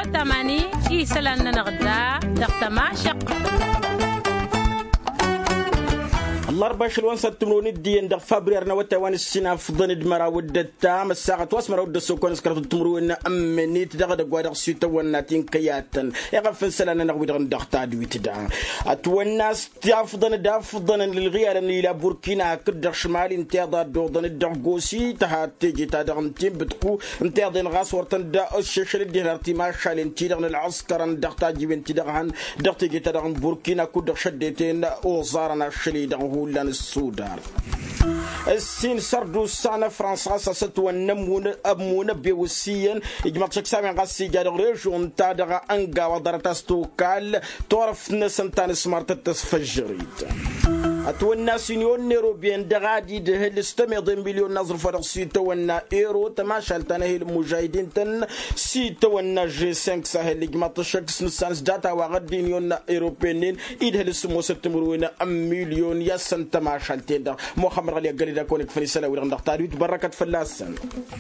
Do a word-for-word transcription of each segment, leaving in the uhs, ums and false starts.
تماني يسلن نغدا دقت ما شق الأربعة شلون ستمرون الدين دق فبراير نوتا وان السنة فضن دمرا ودتا مساقة واسمرا ود السكون سكرت التمرون أمني تدغ دغوا دغ سيتا وناتين كياتن يغفل سلنا نغوي دغ دغ تادوي تدا أتوناس تافضن دافضن للغيال إلى بوركينا كدغ شمال انتياضا دوضن دغ غوسي تها تيجي تدغ نتيم بتكو انتياضين غاس ورتن دا الششل الدين ارتما شال انتيدغ العسكر دغ تاجي بنتيدغ هن دغ تيجي تدغ بوركينا كدغ شدتين وزارنا شلي دغ لان السودان السين سردو سانا فرنسا ساتو النمون أبمون بيوسيا إجماع تكسامين غاسي جادو ريجون تادغا أنغا ودارتاستو كال تعرف نسنتان سمارت التسفجريد أتونا سينيون نيرو بين دغادي ده الاستمد مليون نظر فرق سيتو ونا إيرو تماشال تنهي المجاهدين تن سيتو ونا جي خمسة سهل لجماع تشكس نسانس داتا وغدين يونا إيروبينين إده السمو ستمروين أم مليون يسن تماشال تيدا محمد علي قريدا كونك فريسلا ويرغن دختاري بركة فلاسن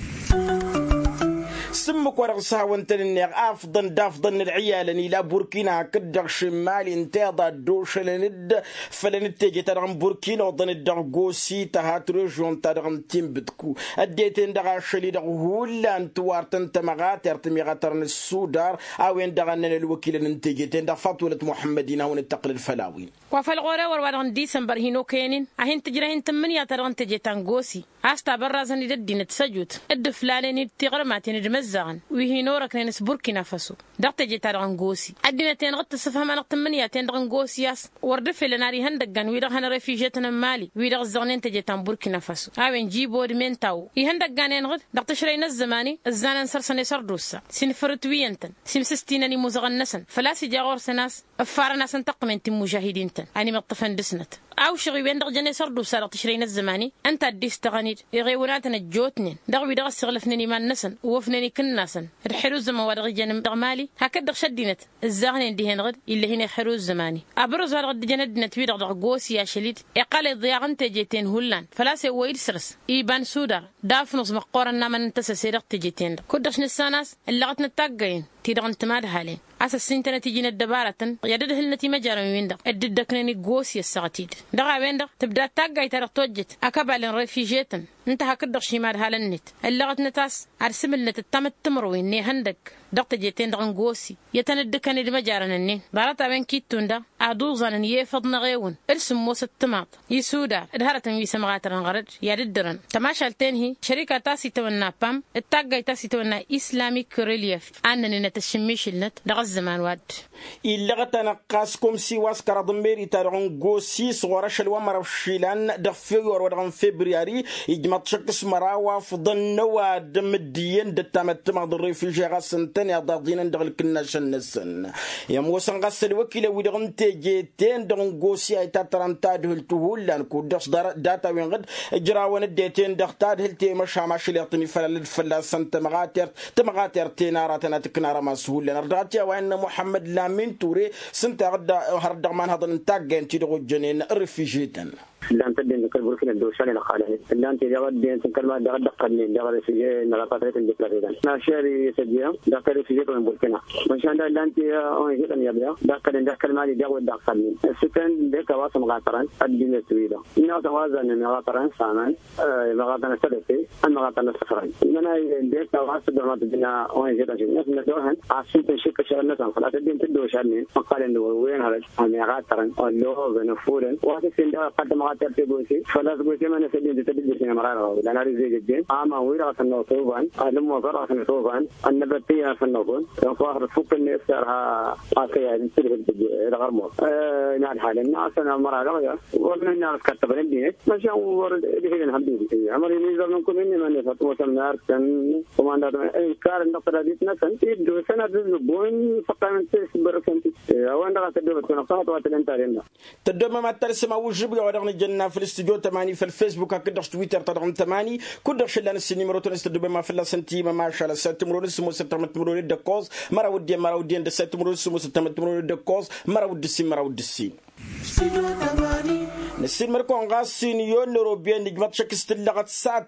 سمك ورقصها وانتني أفضل دافضل العيال إلى بوركينا كدر شمال انتظر دوش لند فلن تيجي ترغم بوركينا وضن الدرغوسي تهات رجون ترغم تيم بدكو أديتين دغا شلي دغهولا انتوارتن تمغات ارتميغاترن السودار أو اندغن الوكيل ننتيجي تندغ فطولة محمدين هون التقل الفلاوين وفالغورة وروان ديسمبر هينو كينين أهين تجرهين تمنيا ترغن تيجي تنغوسي أستا برازن يددين تسجد الدفلالين تغرماتين دمزغن وهي نورك نينس بوركينا فاسو دقت جي تارغن غوسي ادينا تين غت سفهم نقط منيا تين دغن غوسي ياس وردف لناري هندغن ويدغ هن ريفيجيتنا مالي ويدغ زغنين تجي تام بوركينا فاسو اوين جيبو دمن تاو يهندغن ان غد دقت شرينا الزماني الزانن سرسني سردوسا سنفرتوينتن سمسستينني مزغنسن فلاسي جاغور سناس افارنا سنتقمن تم مجاهدين تن اني مطفن دسنت او شغي وين دغ جني سردوسا دقت شرينا الزماني انت ديس تغنيد يغيوناتنا جوتنين دغ ويدغ سغلفنني ما نسن وفنني كناسن الحلو الزمان ورغي جنم دغمالي هكذا شدينت الزغن دي هنغد اللي هنا حلو الزماني ابرز ورغد جند نتوي دغ غوسي يا شليد اقال ضياغن تجيتين هولان فلاس ويل سرس ايبان سودار دافنوس مقورنا من تسسيرق تجيتين كدش نساناس اللي غت نتاغين تيدغن تماد حالين اساس سنتنا تجينا الدبارة يدد هلنتي مجارم ويندا اددكنني غوسي السغتيد دغا ويندا تبدا تاغاي ترى توجت اكبال ريفيجيتن انت هكذا شيمار هالنت اللي غت نتاس ارسملنا تتمت تمروي ني هندك دقت جيتين دغن غوسي يتندكني دمجارنني دارتا وين كيتوندا ادوزن يفضن غيون ارسم موس التماط يسودا دهرتن يسمغاترن غرد يددرن تماشالتين هي شركه تاسي تونا بام التاغاي تاسي تونا اسلاميك ريليف انني نتشميش النت دغ الزمان واد إلا غتنقاسكم سيواس كرضميري تارغن غوسي صورش الومر شيلان دفيور ودغن فبراير يجمع تشكس مراوا فضن واد مدين دتامت مغدري في جغاسن تاني ضاضين دغل كنا شنسن يا موسى غسل وكيل ودغن تيجيتين دغن غوسي اي تاترانتا دهلتهول لان كودس داتا وين غد جراون ديتين دختاد هلتي مشا ماشي ليطني فلل فلاسن تمغاتر تمغاتر تيناراتنا تكنار مسهول لان رداتيا وان محمد لامين توري سنت غدا هرد مان هذا نتاغن تيدغو جنين ريفيجيتن لان تدين كالبوركينا دوشالي نخالي لان تيجاود دين كلمه دغ دقني دغ ريفيجي نلاتات ديكلاريدان ناشري سجيا دغ ريفيجي من بوركينا مشان لان تي اون هيدن يبدا دغ دغ كلمه دي دغ دقني سكن ديك واسم غاتران الدين تويدا ان توازن غاتران سامان غاتران سدتي ان غاتران سفران انا ديك واسم ما تدينا اون هيدن نحن دوهن عاصمه شيك شغلنا خلاص الدين تدوشالي مقال وين هذا غاتران لو بنفورن واحد سند قدم ترتيبوسي فلاس بوسي ما نسجل تدبير مرارة لأن هذه جدين أما ويرا سنو صوبان ألم وزرا سنو صوبان النبتية سنوبون فاخر فوق النسرها أكيا نسير الغرمو نال حالنا ناسنا مرارة ومن الناس كتبنا الدين مش أمور دهين الحبيبي أمر ينزل منكم إني من يفتو سمنار كان كمان إنكار النقطة دي نسن يدو سنة بون فقط تسبر كنتي وين دعت تدور تنقطات وتنتهينا تدوم ما ترسم وجب يورغني جنة في الاستوديو تماني في الفيسبوك كدرش تويتر تدعم تماني كدرش لنا السنين مرتين استدوم ما في الله سنتي ما شاء الله ست مرور سمو ست مرور الدكوز مرا ودي مرا ودي عند ست مرور سمو ست مرور الدكوز مرا ودي سين مرا ودي سين نسين مركون غاسين يون أوروبيان نجمت شكست اللغة ساعة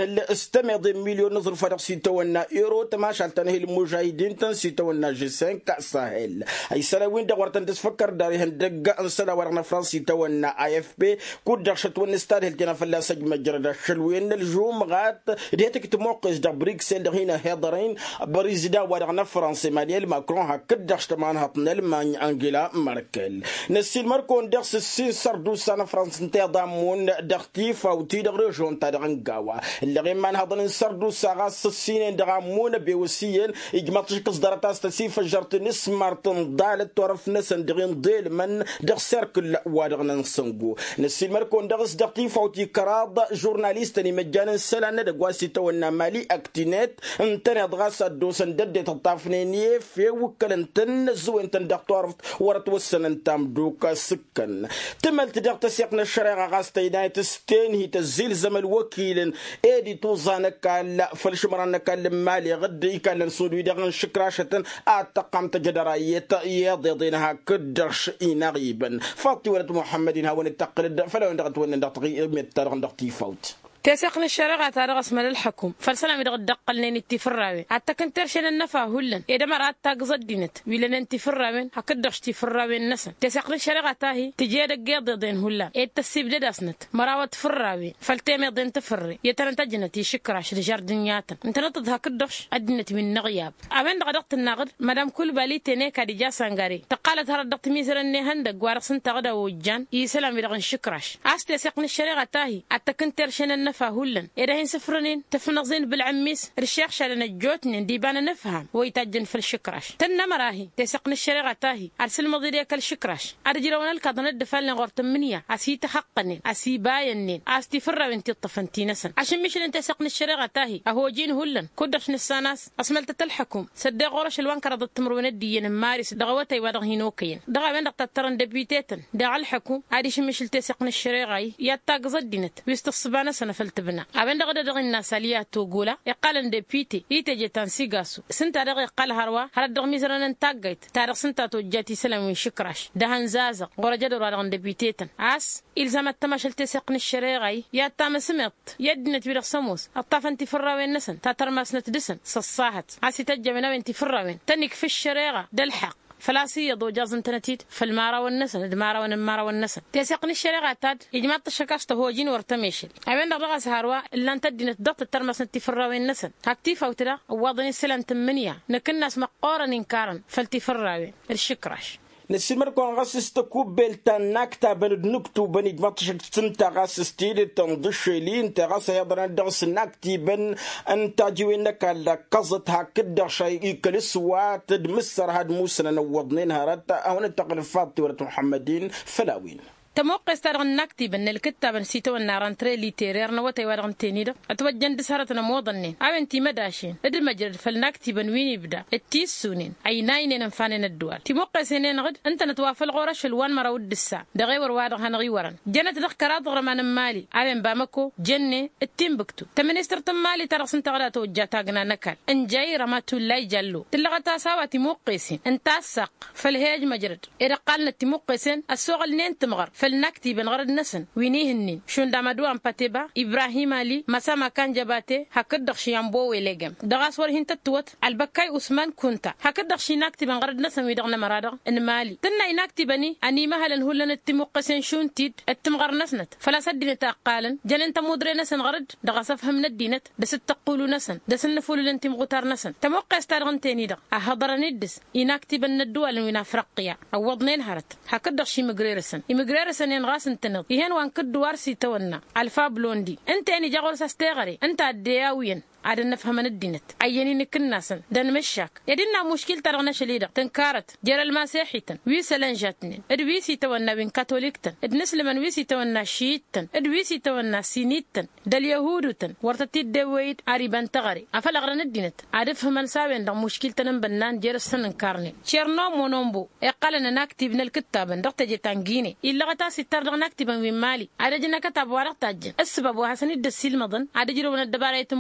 استمد مليون نظر فرق ستونا يورو تماشى تنهي المجاهدين تنسيتونا جسين كأسهل أي سنة وين دورتن تفكر داري هندق أنسنا ورنا فرنسي تونا آي إف بي كود دخشت ونستار هلتنا فلا سجم جرد شلوين الجوم غات ديتك تموقع دا بريكسل هنا هضرين بريزيدا ورنا فرنسي مانيل ماكرون هكد دخشت مانها طنل مان أنجيلا ماركل نسين مركون دخس السين سردو سنة فرنسا انتظامون دختي فوتي دغريجون تادغنقاوا اللي غير ما نهضن نسردو ساغاس السين دغامون بيوسيين يجمطش كصدرتاس تسيف جرت نسمر تنضالت طرف ناس دغين ضيل من دغ سيركل وادغنا نسنقو نسي المركون دغس دختي فوتي كراض جورناليستني مجانا سلانة دغواسي تونا مالي اكتينات انتنا دغاس الدوس ندد تطافنيني في وكلنتن زوين تندغ ورت وسن انتام دوكا سكن تمل تدغ تسيقنا الشريعة غاستينا تستين هي تزيل زمن وكيل ايدي توزانك لا فالشمرانك المالي غد يكال نسودو دغن شكراشة اتقام تجدرايت يضيضينها كدرش إنغيبا فاطي ولد محمدين هاون التقلد فلو ندغت ون دغتغي متر دغتي فوت تساقنا الشرق تارغس من الحكم فالسلام يدغ دقلني نتي فراوي حتى كنت ترشن النفا هلن اذا مرات تاقزدينت ولا انت فراوي هكدغشتي فراوي النسن تساقنا الشرق تاهي تجي دق ضين هلن اي تسيب داسنت مراوت فراوي فالتيم ضين تفري يتنتجنتي شكراش رجار دنيات انت نطد هكدغش ادنت من نغياب امن دغدقت النغد مدام كل بالي تنيكا دي جا سانغاري تقالت هردقت ميسرني هندق وارسن تغدا وجان اي سلام يدغ شكراش است تساقنا الشرق تاهي حتى كنت ترشن فهولن إذا هين سفرنين تفنغزين بالعميس رشيخ على نجوتن ديبانا نفهم ويتجن في الشكراش تنا مراهي تسقن الشريعة تاهي أرسل مضيريا كالشكراش أرجلون الكضن الدفال غورت منيا أسي تحقنين أسي باينين أستي فرا وانتي الطفنتي نسن عشان مش انت سقن الشريعة تاهي أهو جين هولن كدرش نساناس أسملت تلحكم سد غورش الوانكر ضد تمرون الدين مارس دغوتي ودغهينوكين دغا بين دقترن دبيتيتن دغ الحكم أديش مش التسقن الشريعة يتاق زدينت ويستصبانا سنة تبنا أبن دغدا دغ الناس ليا توغولا يقالن دبيتي يتجي تنسيغاسو سنتا دغ يقال هروا هرد دغ ميزرن انتاغيت تاريخ سنتا توجاتي سلام شكراش دهن زازق غورجا دغ دغ دبيتيتن اس الزمت تماشل تسقن الشريغي يا تام سمت يدنت بيرخ سموس الطفنتي فراوين نسن تاترماس نتدسن صصاحت اسي تجمنا انت فراوين تنك في الشريغه دالحق فلاسية ضو جازن تنتيد فالمارا والنسن المارا والمارا والنسن تساقني الشريعة تاد يجمع الشكاش تهوجين ورتميشل أبين دغدغ سهروا إلا أنت دين الضغط الترمس نتي فراوي النسن هكتي فوتلا ووضني السلام تمنيا نكن ناس مقارا إنكارا فالتي فراوي الشكراش نسي مركون غاسس تكوب بلتان نكتا بند نكتو بني دمطش تنتا غاسس تيلي تنضشيلي انت غاس يضرن درس نكتي بن انت جوينك على قزت هكذا شيء كلسوا تدمسر هاد موسنا نوضنين هرتا او نتقل فاطي ورت محمدين فلاوين تموقع استرغن نكتب ان الكتاب نسيتو النارن تري ليتيرير نوتي ورغن تينيدا اتوجن دسهرتنا موضنين او انتي مداشين ادل مجرد فلنكتب وين يبدا التيسونين اي ناين نفانين الدوار تموقع سنين غد انت نتوافل غورش الوان مرا ود الساعه دغيور واد هنغي ورن جنت ذكرات غرمان مالي اوين بامكو جنة التيمبكتو تمنستر تمالي ترى سنت غدا توجاتاغنا نكال ان جاي رماتو لاي جلو تلغتا ساواتي موقيسين انت السق فالهاج مجرد اذا قالنا تموقيسين السوق النين تمغر فلنكتب بنغرد نسن وينيهنين شون دامدو امباتيبا ابراهيم علي مسا كان جباتي هكدخ شيامبو ويليغم دغاس ورهين تتوت البكاي عثمان كنتا هكدخ شي نكتب بنغرد نسن ويدغنا مرادغ ان مالي تنا نكتبني اني مهلا هولن التمقسن شون تيد التمغر نسنت فلا سدين تقالن جنن تمودري نسن غرد دغاس فهم ندينت بس تقولوا نسن دسن فول انتم غتار نسن تمقس تارغن تاني دغ احضر ندس ينكتب الدول وين افريقيا او وضنين هرت هكدخ شي مغريرسن سنين غاسن تنض يهن وان كدوار سيتونا الفا بلوندي انت اني جاغور ساستيغري انت الدياوين عاد نفهم الدينت عيني نكناسن دن مشاك يدنا مشكل ترغنا شليده تنكارت جرى المسيحيتن ويسلن جاتنين ادويسي تونا بين كاثوليكتن ادنسلمن ويسي تونا شيتن ادويسي تونا سينيتن دل يهودتن ورتتي دويت عريبان تغري افلغرن الدينت عاد فهم ساوين دم مشكل تنن بنان جرى سنن كارني شيرنو مونومبو اقلنا نكتب من الكتاب دقت جتانجيني الا غتا ستر نكتب من مالي عاد جنا كتاب ورق تاج السبب وحسن الدسيل مضن عاد جرو من الدبارة تمغو ترتي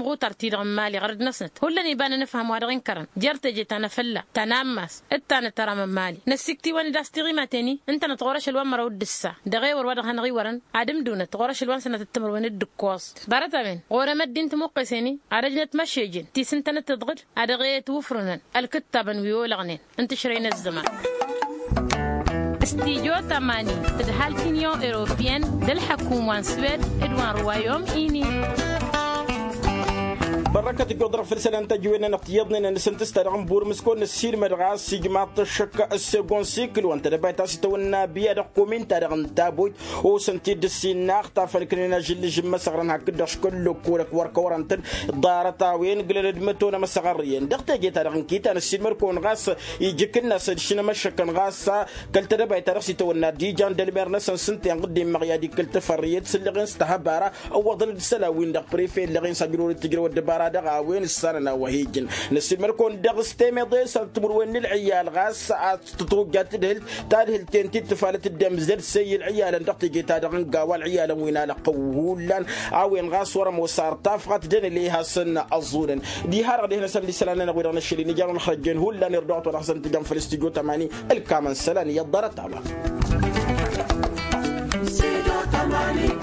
دغ مالي غرد نسنت هلا نيبان نفهم وادغين كرن جرت جيت انا فلا تنامس التانا ترى من مالي نسكتي واني داستغي ما تاني انت نتغورش الوان مرا ود السا دغيور ودغ هنغي ورن ادم دون تغورش الوان سنه التمر وين الدكوس بارتا من غورا مد انت موقسيني ارجنا تمشيجين تي سنتنا تضغط ادغي توفرن الكتابن ويولغنين انت شرينا الزمان استيجو تماني تدهال كينيو إيروبيان دل حكومة سويد إدوان روايوم إيني بركة قدر في السنة تجوينا نقيضنا نسنتسترغم بور مسكون السير مرغاس سيجمات الشكا السيغون سيكل وانت دبايتا ستونا بيا دقومين تارغن تابويت وسنتي دسيناخ تافلكنينا جل جمع سغران هكذا شكل كورك وركورانتن دارتا وين قلنا دمتونا مسغرين دقتا جي تارغن كيتا السير مركون غاس يجيكنا سدشنا مشكن غاسا كلتا دبايتا رخصي تونا ديجان دلبير نسان سنتي قديم مغيادي كلتا فريت سلغين ستهبارا او وضل السلاوين دق بريفين لغين ساجرون التجري والدبارا دغا وين السنة وهيجن نسمر كون دغ ستيمي ضيس تمر وين العيال غاس ساعات تطوقات دهل تاله تنتي تفالت الدم زل سي العيال دقتي جيتا دغن قاوا العيال وين على قوهولان اوين غاس ورا موسار طافقت دن ليها سنة الظولن دي هار غدي نسال لي سلانه نغير نشري نجا نخرجين هولان يردوت ولا حسن تجام في الاستوديو ثمانية الكامن سلان يضرت على